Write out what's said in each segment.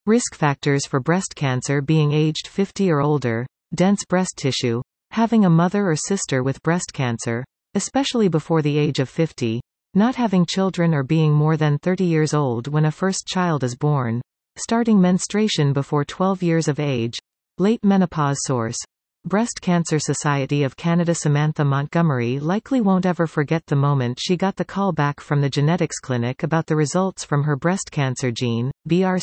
Risk factors for breast cancer: being aged 50 or older, dense breast tissue, having a mother or sister with breast cancer, especially before the age of 50, not having children or being more than 30 years old when a first child is born, starting menstruation before 12 years of age, late menopause. Source: Breast Cancer Society of Canada. Samantha Montgomery likely won't ever forget the moment she got the call back from the genetics clinic about the results from her breast cancer gene,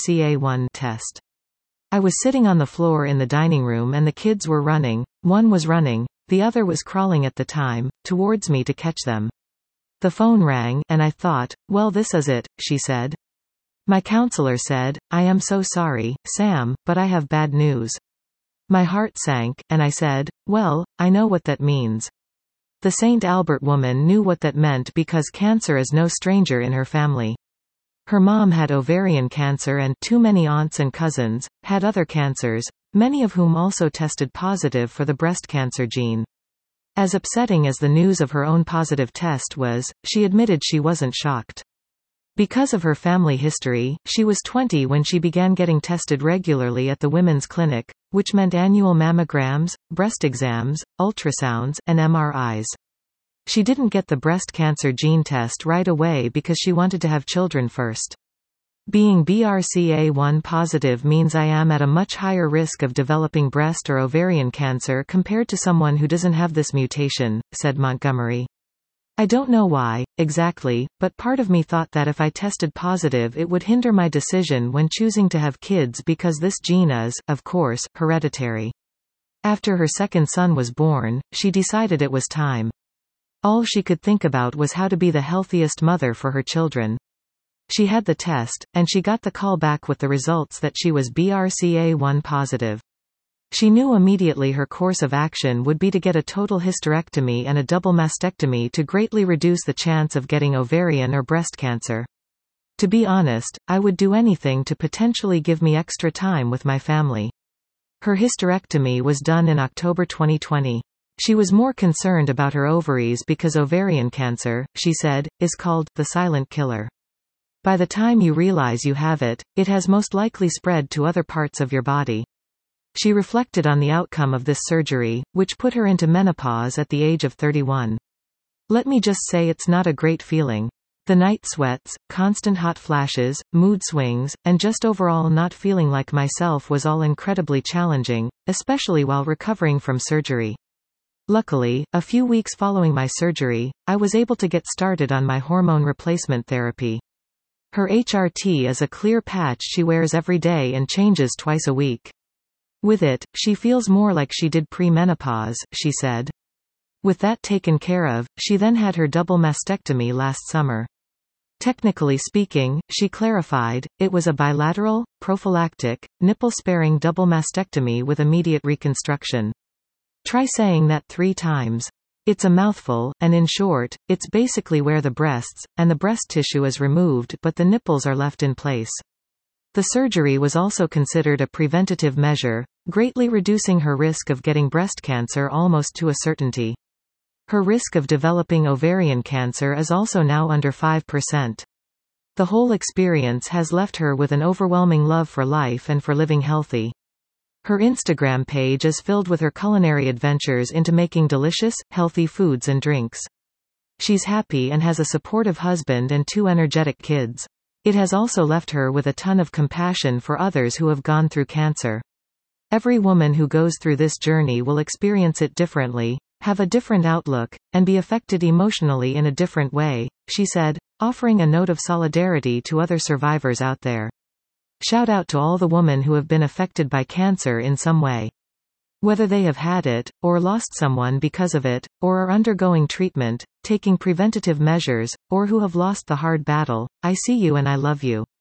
BRCA1 test. "I was sitting on the floor in the dining room and the kids were running. One was running, the other was crawling at the time, towards me to catch them. The phone rang, and I thought, well, this is it," she said. "My counselor said, 'I am so sorry, Sam, but I have bad news.' My heart sank, and I said, 'Well, I know what that means.' The St. Albert woman knew what that meant because cancer is no stranger in her family. Her mom had ovarian cancer and too many aunts and cousins had other cancers, many of whom also tested positive for the breast cancer gene. As upsetting as the news of her own positive test was, she admitted she wasn't shocked. Because of her family history, she was 20 when she began getting tested regularly at the women's clinic, which meant annual mammograms, breast exams, ultrasounds, and MRIs. She didn't get the breast cancer gene test right away because she wanted to have children first. Being BRCA1 positive means I am at a much higher risk of developing breast or ovarian cancer compared to someone who doesn't have this mutation," said Montgomery. "I don't know why, exactly, but part of me thought that if I tested positive it would hinder my decision when choosing to have kids because this gene is, of course, hereditary. After her second son was born, she decided it was time. All she could think about was how to be the healthiest mother for her children. She had the test, and she got the call back with the results that she was BRCA1 positive. She knew immediately her course of action would be to get a total hysterectomy and a double mastectomy to greatly reduce the chance of getting ovarian or breast cancer. To be honest, I would do anything to potentially give me extra time with my family." Her hysterectomy was done in October 2020. She was more concerned about her ovaries because ovarian cancer, she said, is called the silent killer. By the time you realize you have it, it has most likely spread to other parts of your body. She reflected on the outcome of this surgery, which put her into menopause at the age of 31. "Let me just say it's not a great feeling. The night sweats, constant hot flashes, mood swings, and just overall not feeling like myself was all incredibly challenging, especially while recovering from surgery. Luckily, a few weeks following my surgery, I was able to get started on my hormone replacement therapy. Her HRT is a clear patch she wears every day and changes twice a week. With it, she feels more like she did pre-menopause," she said. With that taken care of, she then had her double mastectomy last summer. Technically speaking, she clarified, it was a bilateral, prophylactic, nipple-sparing double mastectomy with immediate reconstruction. Try saying that 3 times. It's a mouthful, and in short, it's basically where the breasts, and the breast tissue is removed but the nipples are left in place. The surgery was also considered a preventative measure, greatly reducing her risk of getting breast cancer almost to a certainty. Her risk of developing ovarian cancer is also now under 5%. The whole experience has left her with an overwhelming love for life and for living healthy. Her Instagram page is filled with her culinary adventures into making delicious, healthy foods and drinks. She's happy and has a supportive husband and 2 energetic kids. It has also left her with a ton of compassion for others who have gone through cancer. Every woman who goes through this journey will experience it differently, have a different outlook, and be affected emotionally in a different way, she said, offering a note of solidarity to other survivors out there. Shout out to all the women who have been affected by cancer in some way. Whether they have had it, or lost someone because of it, or are undergoing treatment, taking preventative measures, or who have lost the hard battle, I see you and I love you.